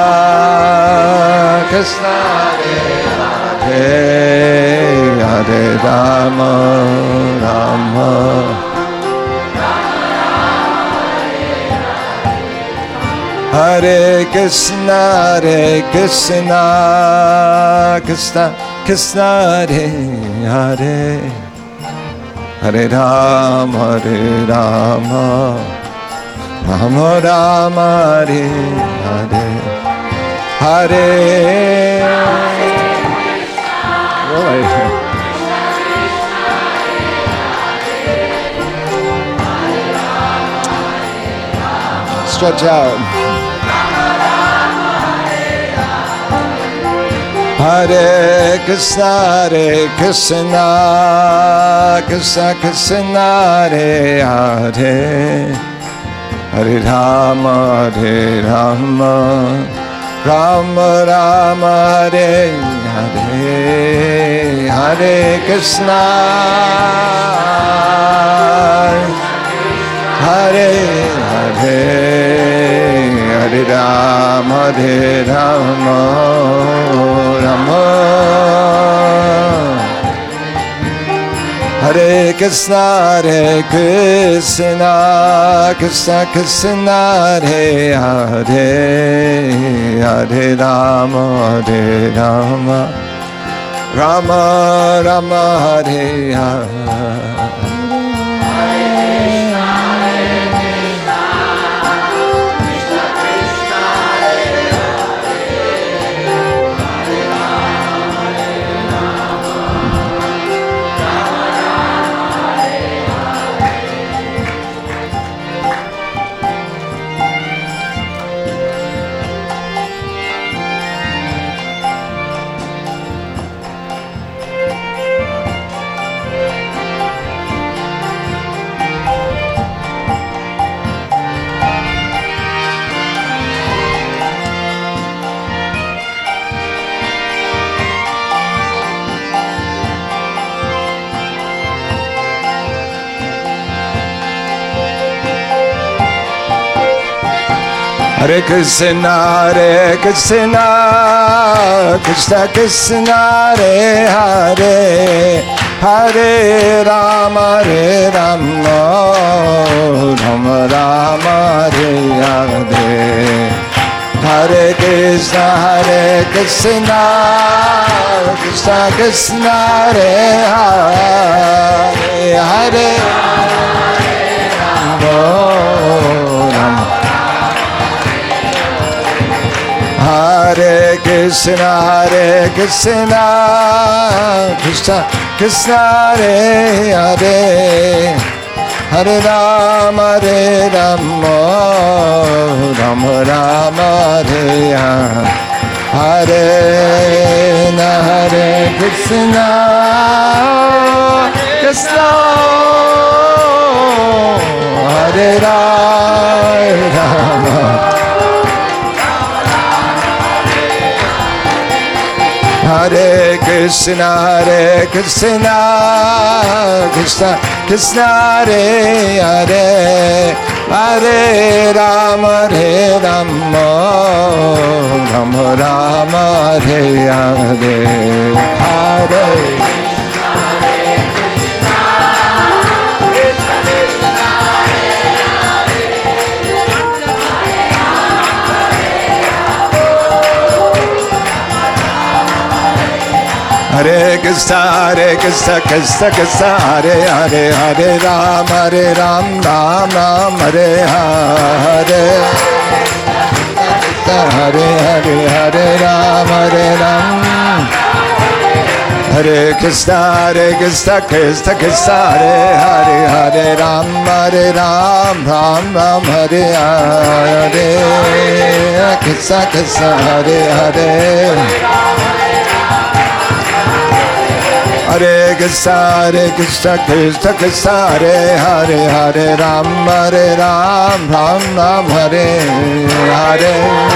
Krishna Hare Hare Rama Rama Hare Krishna Hare Krishna Krishna Krishna Hare Hare Hare Rama Hare Rama Rama Rama Hare Hare Hare Really? Stretch out. Hare Krishna Hare Krishna Krishna Krishna Hare Hare Hare Rama Hare Rama Rama Rama Hare Hare Hare Krishna Hare Hare Hare Rama Hare Rama Rama Hare Krishna Hare Krishna Krishna Krishna Hare Hare Hare Rama Hare Rama Rama Rama Hare Hare Hare Krishna Hare Krishna Krishna Krishna Hare Hare Hare Rama Hare Rama Rama Rama Hare Hare Hare Krishna Hare Krishna Krishna Krishna Hare Hare Hare Rama Rama Hare Krishna Hare Krishna Krishna Krishna Hare Hare Hare Rama Hare Rama Rama Rama Hare Hare Hare Krishna Krishna Hare Rama Hare Krishna Hare Krishna Krishna Krishna Hare Hare Hare Rama Hare Rama Rama Rama Hare Hare Hare Hare Krishna Hare Krishna Krishna Krishna Hare Hare Hare Ram Hare Ram Ram Ram Hare Hare Krishna Hare Hare Hare Ram Hare Ram Hare Krishna Hare Krishna Krishna Krishna Hare Hare Hare Ram Hare Ram Ram Ram Hare Hare Krishna Krishna Hare Hare Hare Krishna Hare Krishna Krishna Krishna Hare Hare Hare Ram Hare Ram Ram Ram Hare Hare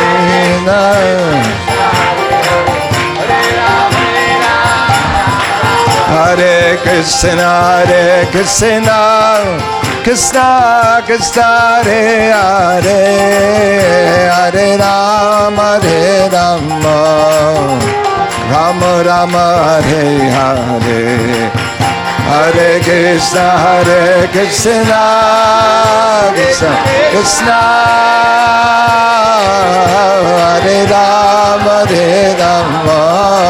Hare Krishna Hare Krishna Krishna Krishna Hare Hare Hare Ram Hare Rama Rama Rama Hare Hare Hare Krishna Hare Krishna Krishna Krishna Hare Rama Hare Rama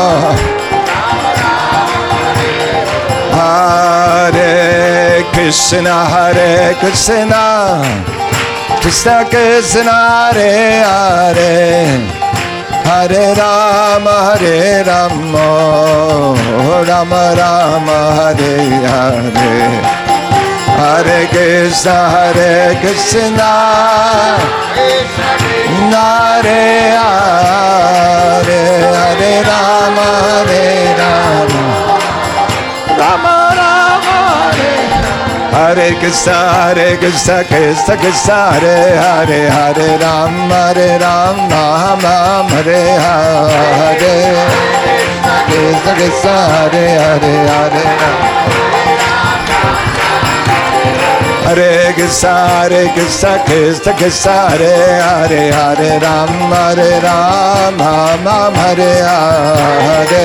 Hare Krishna Hare Krishna Krishna Krishna Hare Hare Hare Rama Hare Rama Rama Rama Hare Hare Hare Krishna Hare Krishna Hare Hare Hare Rama Hare Rama Rama Rama Hare Hare Krishna Hare Krishna Krishna Krishna Hare Hare Hare Ram Hare Ram Ram Ram Hare Hare Krishna Krishna Hare Hare Hare Hare Krishna Hare Krishna Krishna Krishna Hare Hare Hare Ram Hare Ram Ram Ram Hare Hare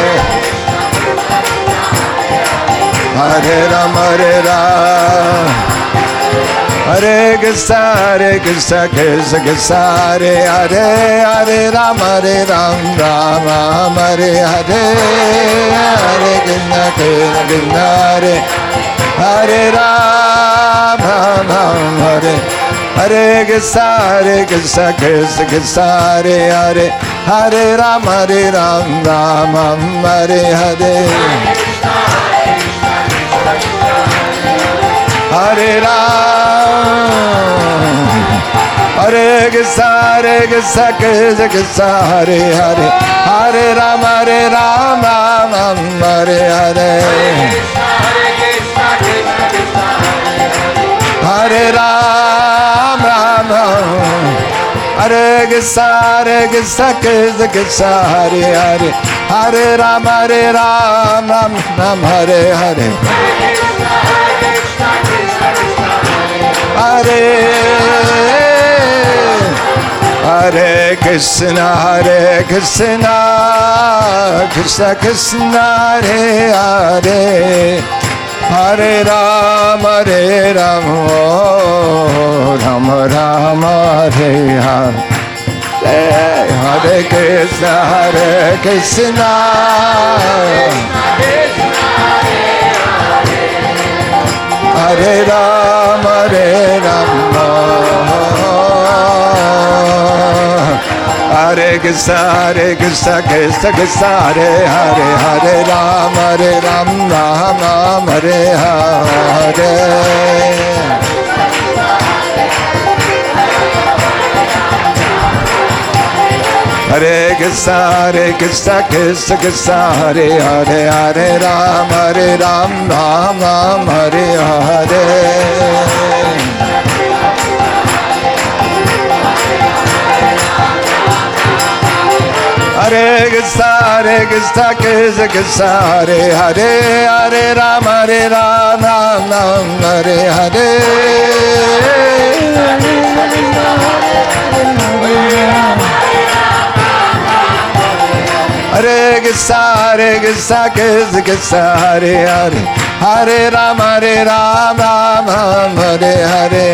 Hare Ram Hare Ram Hare Krishna Hare Krishna Krishna Krishna Hare Hare Hare Ram Hare Ram Ram Ram Hare Hare Hare Krishna Krishna Krishna Hare Hare Ram Ram Ram Hare Hare Krishna Hare Krishna Krishna Krishna Hare Hare Hare Ram Hare Ram Ram Ram Hare Hare Hare Ram Hare Krishna Hare Krishna Krishna Krishna Hare Hare Hare Ram Hare Ram Ram Ram Hare Hare Hare Ram Ram Ram Hare Krishna Hare Krishna Krishna Krishna Hare Hare Hare Ram Hare Ram Ram Ram Hare Hare Hare Hare Krishna Hare Krishna Krishna Krishna Hare Hare Hare Ram Hare Ram Ram Ram Hare Hare Hare Krishna Hare Krishna Hare Ram Hare Ram Hare Krishna Hare Krishna Krishna Krishna Hare Hare Hare Ram Hare Ram Ram Ram Hare Hare Hare Krishna Hare Krishna Krishna Krishna Hare Hare Hare Ram Hare Ram Ram Ram Hare Hare Hare Krishna Hare Krishna Krishna Krishna Hare Hare Hare Ram Hare Ram Ram Ram Hare Hare Hare Krishna Hare Krishna Krishna Krishna Hare Hare Hare Ram Hare Ram Ram Ram Hare Hare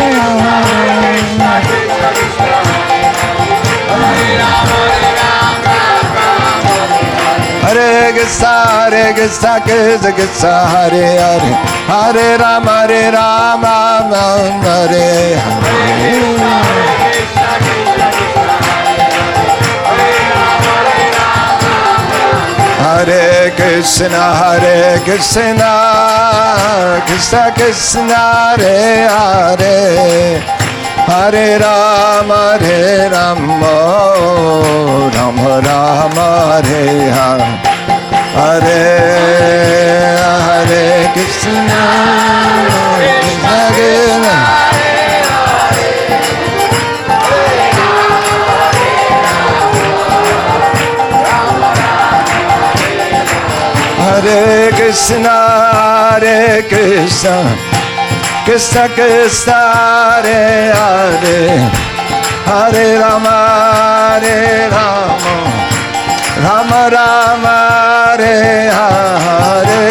Hare Krishna Hare Krishna Krishna Krishna Hare Hare Hare Ram Hare Ram Ram Ram Hare Hare Krishna, Hare Krishna, Krishna Krishna, Hare Hare, Hare Rama, Hare Rama, Rama Rama, Hare Hare, Hare Hare Krishna, Krishna Krishna. Hare Krishna, Hare Krishna, Krishna Krishna, Hare Hare, Hare Rama, Hare Rama, Rama Rama, Hare Hare,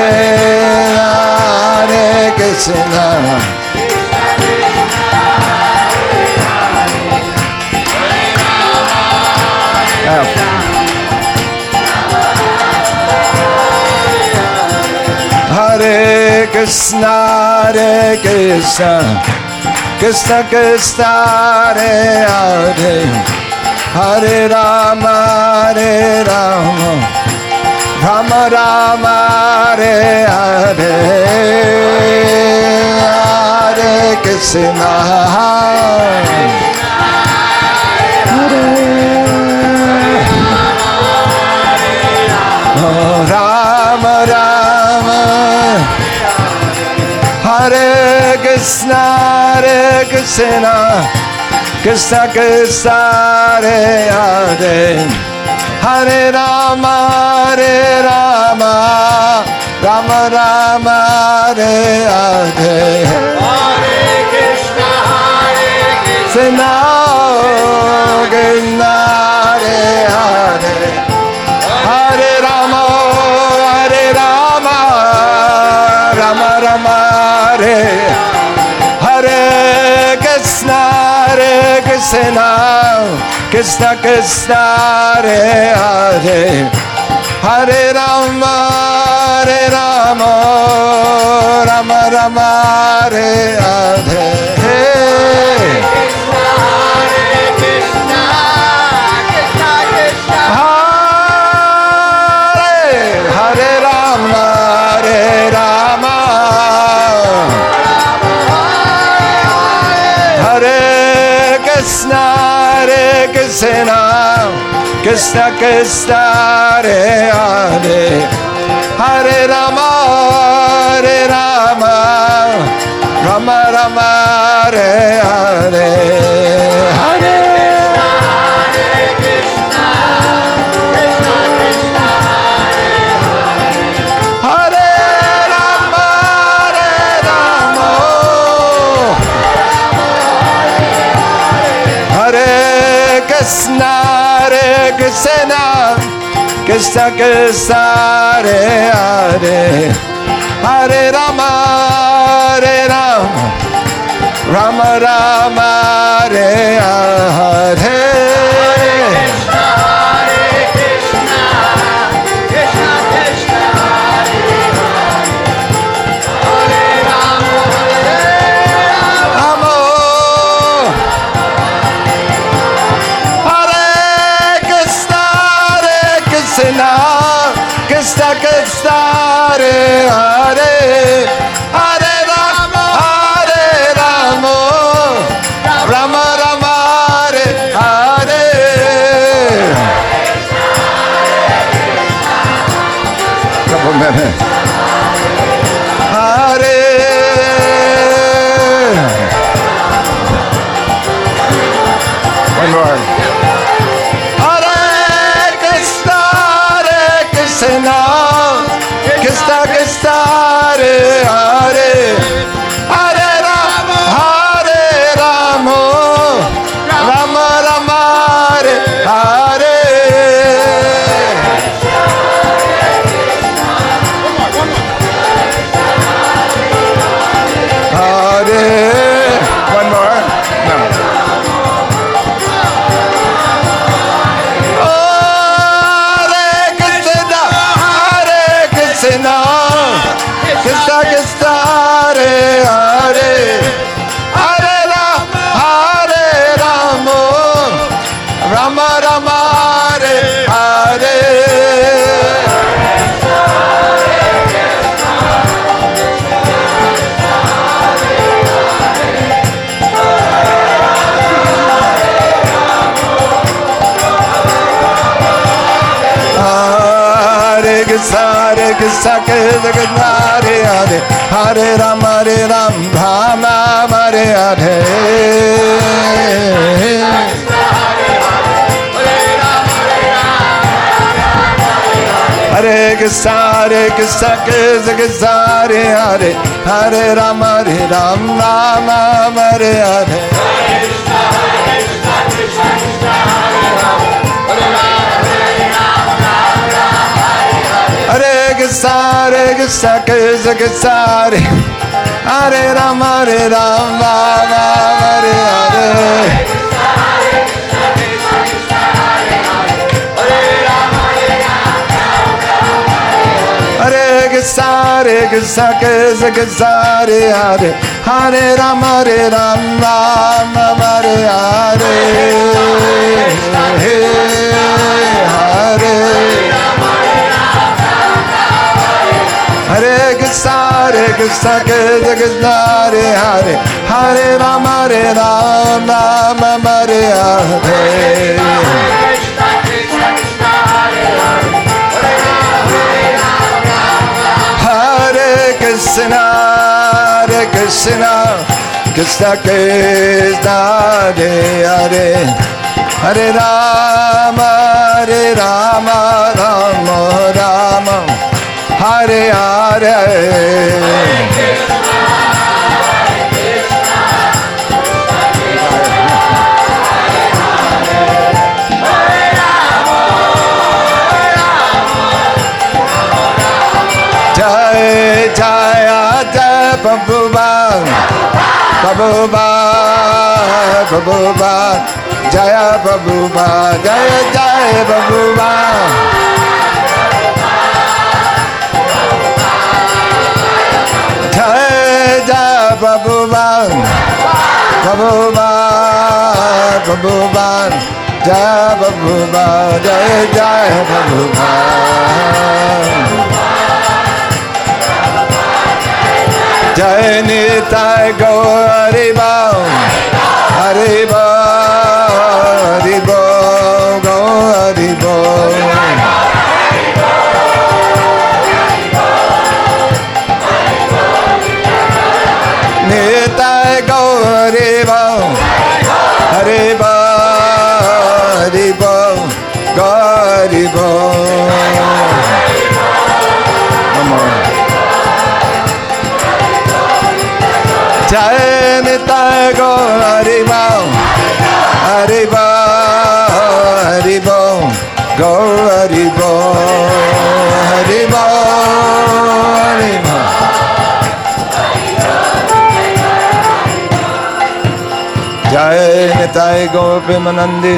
Hare Krishna. Hare Krishna, Hare Krishna, Krishna Krishna, Hare Hare, Hare Rama, Hare Rama, Rama Rama, Hare Hare, Hare Krishna, Hare Rama Rama, Hare Krishna, Hare Krishna, Krishna Krishna, Hare Hare, Hare Rama, Hare Rama, Rama Rama, Hare Hare, Hare Krishna, Hare Krishna, Krishna Hare Hare, Hare Rama, Hare Rama, Rama Rama, Hare Hare Krishna, Hare Krishna, Krishna Krishna, Hare Hare, Hare Rama, Hare Rama, Rama Rama, Hare Hare. Krishna, Hare Krishna, Krishna Krishna, Hare Hare, Hare Rama, Hare Rama, Rama Rama, Hare Hare, Hare Krishna, Krishna Krishna, Hare Rama, Hare Rama, Hare Krishna, Hare Krishna, Krishna Krishna, Hare Hare, Hare Rama, Hare Rama, Rama Rama, Hare Hare. Krishna Krishna, Hare Hare, Hare Rama, Hare Rama, Rama Rama, Hare Hare. Couple minutes. Hare. One more. Krishna, Krishna Krishna, Hare Hare, Hare Rama, Hare Rama, Rama Rama, Hare Hare. Hare. One more. No. Krishna Krishna, Krishna Krishna Krishna Hare Hare Hare Ram Hare Ram Ram Ram Hare Hare Hare Krishna Hare Krishna Krishna Krishna Hare Hare Hare Ram Hare Ram Ram Ram Hare Hare Hare Krishna Hare Krishna Krishna Krishna Hare Hare Ram Hare Ram Ram Ram Hare Hare Hare Krishna Hare Krishna Krishna Krishna Hare Hare Hare Ram Hare Ram Ram Ram Hare Hare Hare Hare Krishna Hare Krishna Krishna Krishna Hare Hare Hare Ram Hare Ram Ram Ram Hare Hare Hare Krishna Hare Krishna Krishna Krishna Hare Hare Hare Rama Hare Rama Rama Rama Hare Hare Jai Jaya Jai Prabhupada Prabhupada Prabhupada Jaya Prabhupada Jaya Jaya Prabhupada Jai Jaya Prabhupada Prabhupada Prabhupada Jaya Prabhupada Jaya Jaya Prabhupada Jai Nitai Gaur Haribo Haribo Haribo Gaur Haribo Nitai Gaur Haribo Haribo Haribo Gaur Haribo One more Jai Nitai Gaur Haribo Haribo Haribo Gaur Haribo Haribo Haribo Jai Nitai Gaur Premanande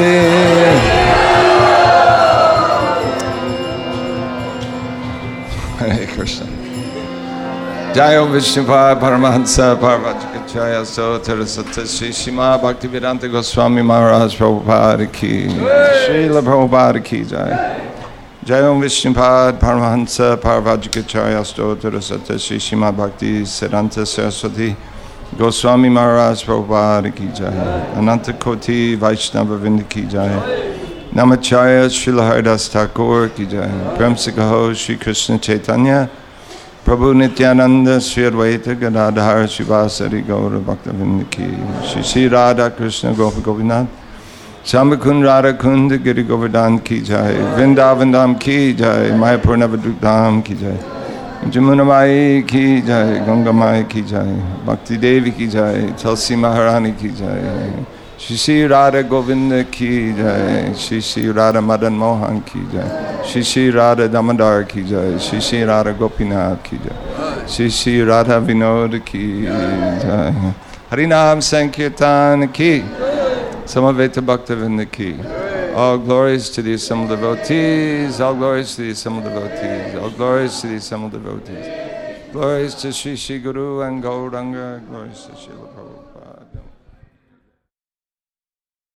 Hare Krishna Jai Om Vishnupad Paramahansa Parvajikacharya Sotra Satya Sri Srima Bhaktivedanta Goswami Maharaj Prabhupada Ki Srila Prabhupada Ki Jai Jai Om Vishnupad Paramahansa Parvajikacharya Sotra Satya Sri Srima Bhakti Siddhanta Saraswati Goswami Maharaj Prabhupada Ki Jai Ananta Koti Vaishnava Vrinda Ki Jai Namacharya Srila Haridas Thakur Ki Jai Prem Se Kaho Shri Krishna Chaitanya Prabhu Nityananda Sri Advaita Gadadhar Shivasari Gaura Bhaktavinda Ki Shri Shri Radha Krishna Gopa Govinath Shambhakund Radha Kund Giri Govardhan Ki Jai Vrindavan Dham Ki Jai Mayapur Navadvip Dham Ki Jai Jamuna Mai Ki Jai Ganga Mai Ki Jai Bhakti Devi Ki Jai Tulsi Maharani Ki Jai Shri Shri Radha Govinda Ki Jai Shri Shri Radha Madan Mohan Ki Jai Shri Shri Radha Damodar Ki Jai Shri Shri Radha Gopinath Ki Jai Shri Shri Radha Vinod Ki Jai Harinam Sankirtan Ki Samaveta Bhaktavinda Ki All glories to the assembled devotees, all glories to the assembled devotees, all glories to the assembled devotees. Glories to Shri Shri Guru and Gauranga, glories to Srila Prabhupada.